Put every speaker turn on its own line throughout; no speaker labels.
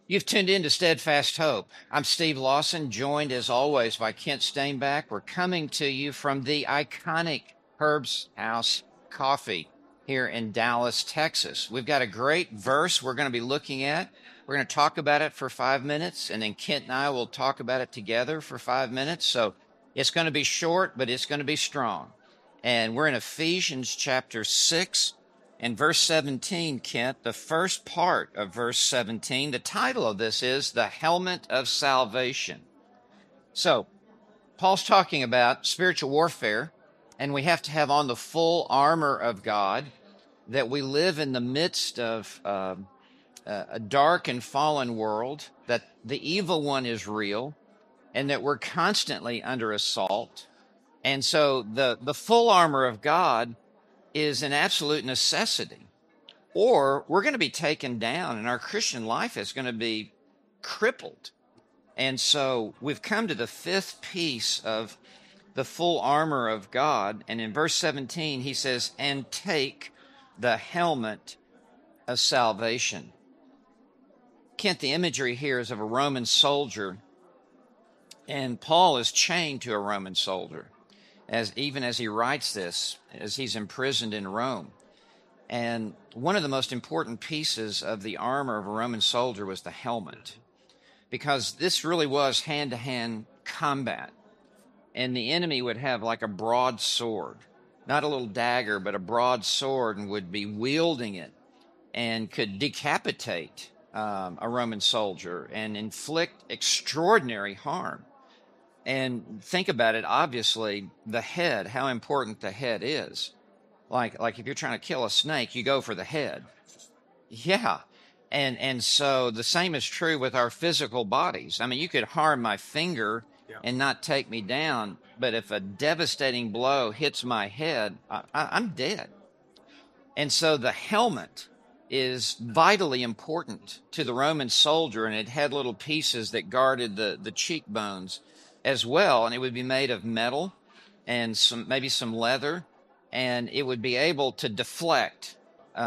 You've tuned in to Steadfast Hope. I'm Steve Lawson, joined as always by Kent Stainback. We're coming to you from the iconic Herb's House Coffee here in Dallas, Texas. We've got a great verse we're going to be looking at. We're going to talk about it for 5 minutes, and then Kent and I will talk about it together for 5 minutes. So it's going to be short, but it's going to be strong. And we're in Ephesians chapter 6. And verse 17, Kent, the first part of verse 17, the title of this is The Helmet of Salvation. So, Paul's talking about spiritual warfare, and we have to have on the full armor of God, that we live in the midst of a dark and fallen world, that the evil one is real, and that we're constantly under assault. And so the full armor of God is an absolute necessity, or we're going to be taken down and our Christian life is going to be crippled. And so we've come to the fifth piece of the full armor of God. And in verse 17, he says, and take the helmet of salvation. Kent, the imagery here is of a Roman soldier, and Paul is chained to a Roman soldier. Even as he writes this, as he's imprisoned in Rome. And one of the most important pieces of the armor of a Roman soldier was the helmet, because this really was hand-to-hand combat. And the enemy would have like a broad sword, not a little dagger, but a broad sword, and would be wielding it and could decapitate a Roman soldier and inflict extraordinary harm. And think about it, obviously, the head, how important the head is. Like if you're trying to kill a snake, you go for the head. Yeah. And so the same is true with our physical bodies. I mean, you could harm my finger and not take me down, but if a devastating blow hits my head, I'm dead. And so the helmet is vitally important to the Roman soldier, and it had little pieces that guarded the cheekbones as well, and it would be made of metal and maybe some leather, and it would be able to deflect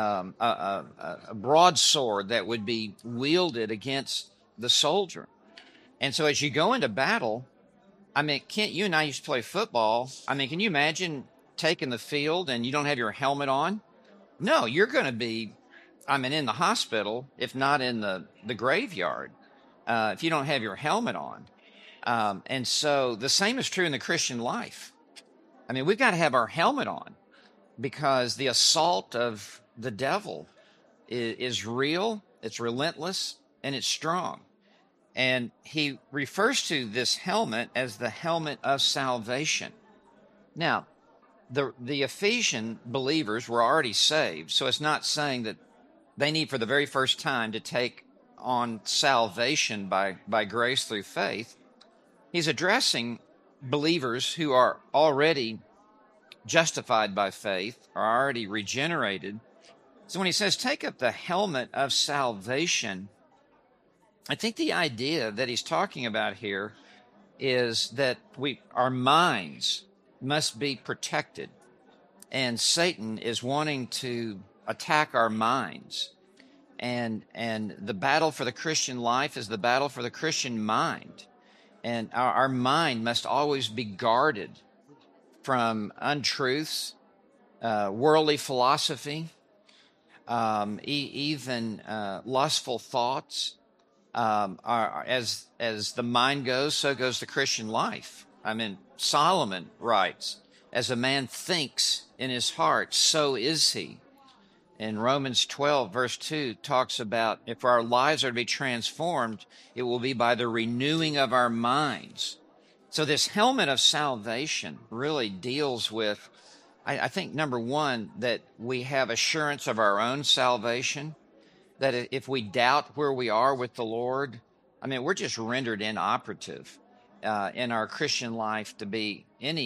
a broadsword that would be wielded against the soldier. And so as you go into battle, I mean, Kent, you and I used to play football. I mean, can you imagine taking the field and you don't have your helmet on? No, you're going to be, in the hospital, if not in the graveyard, if you don't have your helmet on. And so the same is true in the Christian life. I mean, we've got to have our helmet on, because the assault of the devil is real, it's relentless, and it's strong. And he refers to this helmet as the helmet of salvation. Now, the Ephesian believers were already saved, so it's not saying that they need for the very first time to take on salvation by grace through faith. He's addressing believers who are already justified by faith, are already regenerated. So when he says, take up the helmet of salvation, I think the idea that he's talking about here is that our minds must be protected. And Satan is wanting to attack our minds. And the battle for the Christian life is the battle for the Christian mind. And our mind must always be guarded from untruths, worldly philosophy, even lustful thoughts. As the mind goes, so goes the Christian life. I mean, Solomon writes, as a man thinks in his heart, so is he. In Romans 12, verse 2, talks about if our lives are to be transformed, it will be by the renewing of our minds. So this helmet of salvation really deals with, I think, number one, that we have assurance of our own salvation, that if we doubt where we are with the Lord, I mean, we're just rendered inoperative in our Christian life to be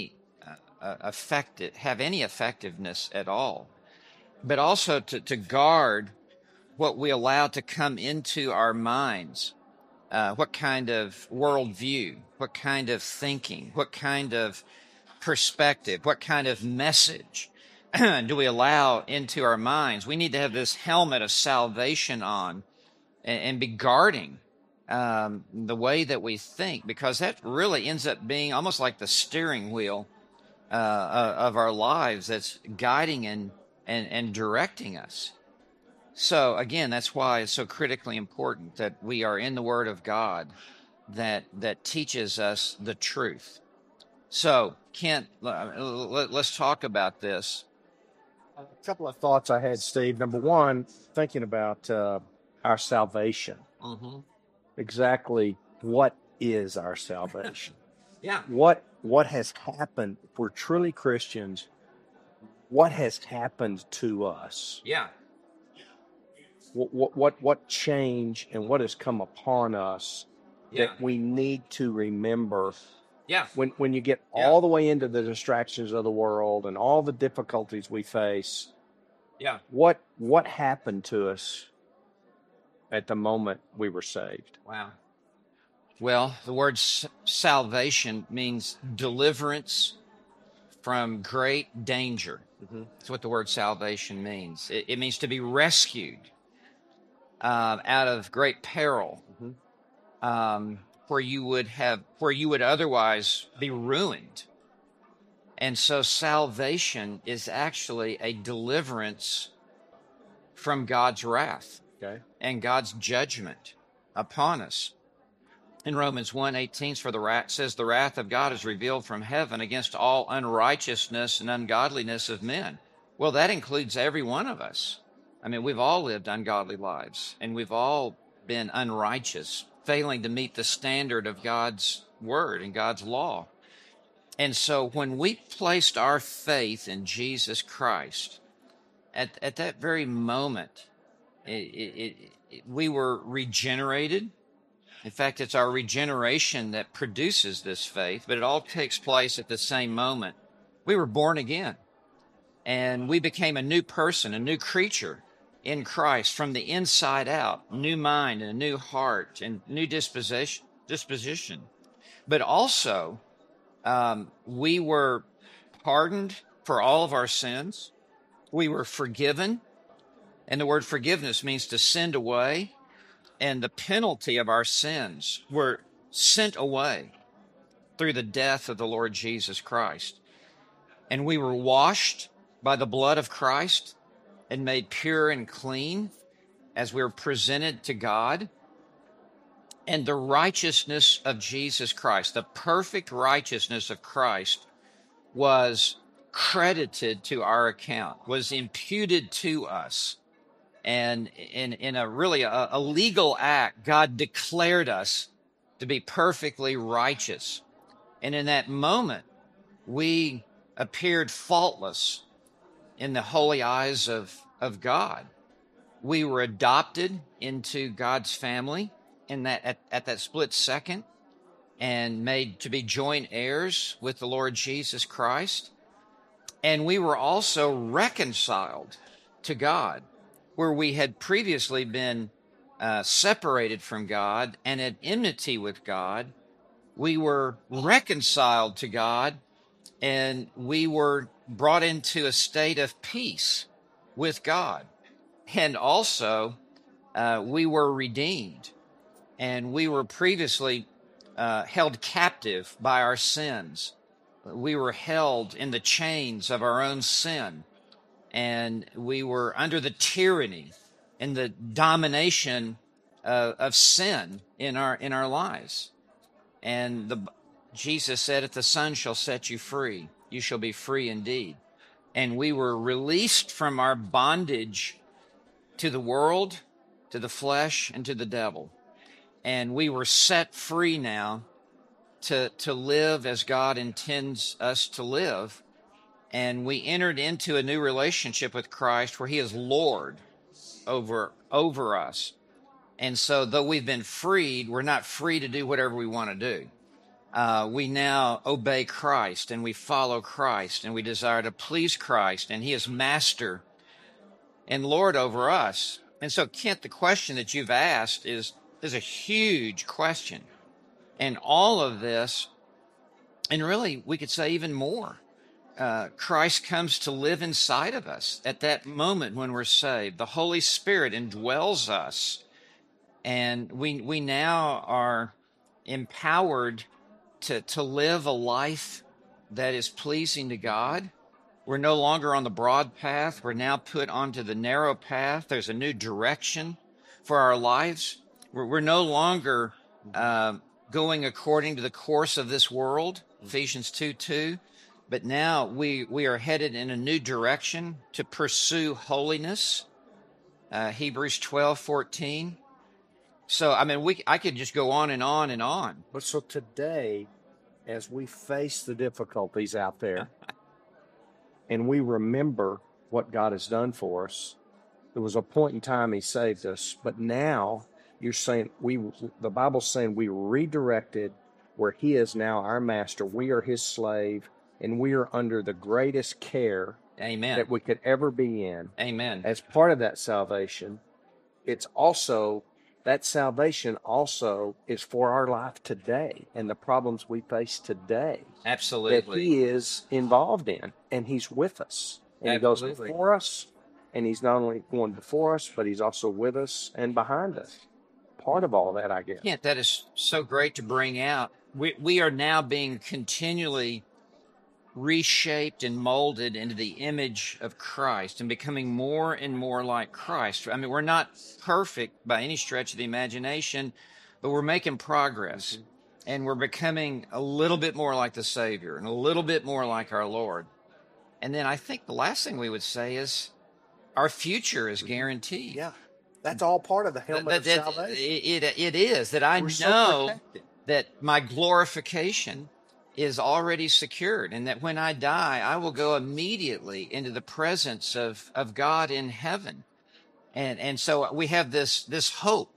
have any effectiveness at all. But also to guard what we allow to come into our minds, what kind of worldview, what kind of thinking, what kind of perspective, what kind of message do we allow into our minds. We need to have this helmet of salvation on and be guarding the way that we think, because that really ends up being almost like the steering wheel of our lives that's guiding and directing us. So again, that's why it's so critically important that we are in the Word of God that teaches us the truth. So, Kent, let's talk about this.
A couple of thoughts I had, Steve. Number one, thinking about our salvation.
Mm-hmm.
Exactly what is our salvation?
Yeah.
What has happened? If we're truly Christians, what has happened to us?
Yeah.
What change and what has come upon us
Yeah.
that we need to remember?
Yeah.
When you get
Yeah.
all the way into the distractions of the world and all the difficulties we face,
Yeah.
what happened to us at the moment we were saved?
Wow. Well, the word salvation means deliverance from great danger.
Mm-hmm.
That's what the word salvation means. It means to be rescued out of great peril, where you would otherwise be ruined. And so salvation is actually a deliverance from God's wrath and God's judgment upon us. In Romans 1:18 says the wrath of God is revealed from heaven against all unrighteousness and ungodliness of men. Well, that includes every one of us. I mean, we've all lived ungodly lives, and we've all been unrighteous, failing to meet the standard of God's word and God's law. And so when we placed our faith in Jesus Christ, at that very moment, we were regenerated. In fact, it's our regeneration that produces this faith, but it all takes place at the same moment. We were born again, and we became a new person, a new creature in Christ from the inside out, new mind and a new heart and new disposition. But also, we were pardoned for all of our sins. We were forgiven, and the word forgiveness means to send away. And the penalty of our sins were sent away through the death of the Lord Jesus Christ. And we were washed by the blood of Christ and made pure and clean as we were presented to God. And the righteousness of Jesus Christ, the perfect righteousness of Christ, was credited to our account, was imputed to us. And in a really a legal act, God declared us to be perfectly righteous. And in that moment, we appeared faultless in the holy eyes of God. We were adopted into God's family in that at that split second, and made to be joint heirs with the Lord Jesus Christ. And we were also reconciled to God, where we had previously been separated from God and at enmity with God. We were reconciled to God, and we were brought into a state of peace with God. And also, we were redeemed, and we were previously held captive by our sins. We were held in the chains of our own sin, and we were under the tyranny and the domination of sin in our lives. And Jesus said, "If the Son shall set you free, you shall be free indeed." And we were released from our bondage to the world, to the flesh, and to the devil. And we were set free now to live as God intends us to live. And we entered into a new relationship with Christ where he is Lord over us. And so though we've been freed, we're not free to do whatever we want to do. We now obey Christ, and we follow Christ, and we desire to please Christ, and he is master and Lord over us. And so, Kent, the question that you've asked is a huge question. And all of this, and really we could say even more, Christ comes to live inside of us at that moment when we're saved. The Holy Spirit indwells us, And we now are empowered to live a life that is pleasing to God. We're no longer on the broad path. We're now put onto the narrow path. There's a new direction for our lives. We're no longer going according to the course of this world, Ephesians 2:2, but now we are headed in a new direction to pursue holiness, Hebrews 12:14. So, I mean, I could just go on and on and on.
But so today, as we face the difficulties out there, and we remember what God has done for us, there was a point in time He saved us, but now you're saying the Bible's saying we redirected where He is now our master. We are His slave, and we are under the greatest care
Amen.
that we could ever be in.
Amen.
As part of that salvation, it's also that salvation also is for our life today and the problems we face today
Absolutely.
that He is involved in, and He's with us. And
Absolutely.
He goes before us, and He's not only going before us, but He's also with us and behind us. Part of all that, I guess.
Yeah, that is so great to bring out. We are now being continually reshaped and molded into the image of Christ and becoming more and more like Christ. I mean, we're not perfect by any stretch of the imagination, but we're making progress.
Mm-hmm.
And we're becoming a little bit more like the Savior and a little bit more like our Lord. And then I think the last thing we would say is our future is guaranteed.
Yeah, that's all part of the helmet of salvation.
It is that I
We're so
know
protected.
that my glorification is already secured, and that when I die, I will go immediately into the presence of God in heaven. And so we have this hope,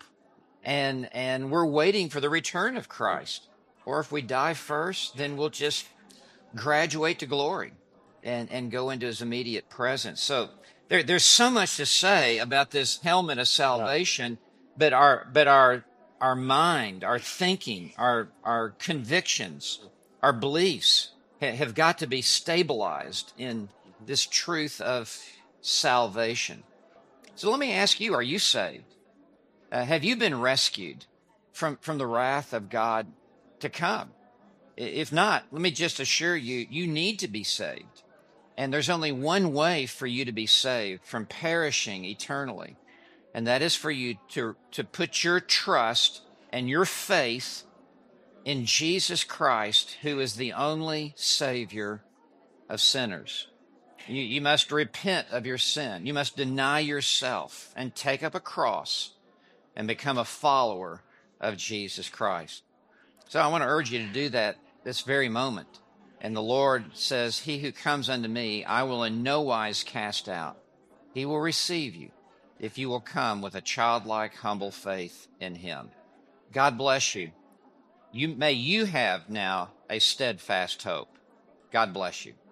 and we're waiting for the return of Christ. Or if we die first, then we'll just graduate to glory and go into His immediate presence. So there's so much to say about this helmet of salvation, but our mind, our thinking, our convictions, our beliefs have got to be stabilized in this truth of salvation. So let me ask you, are you saved? Have you been rescued from the wrath of God to come? If not, let me just assure you, you need to be saved. And there's only one way for you to be saved from perishing eternally, and that is for you to put your trust and your faith in Jesus Christ, who is the only Savior of sinners. You must repent of your sin. You must deny yourself and take up a cross and become a follower of Jesus Christ. So I want to urge you to do that this very moment. And the Lord says, "He who comes unto me, I will in no wise cast out. He will receive you if you will come with a childlike, humble faith in Him." God bless you. May you have now a steadfast hope. God bless you.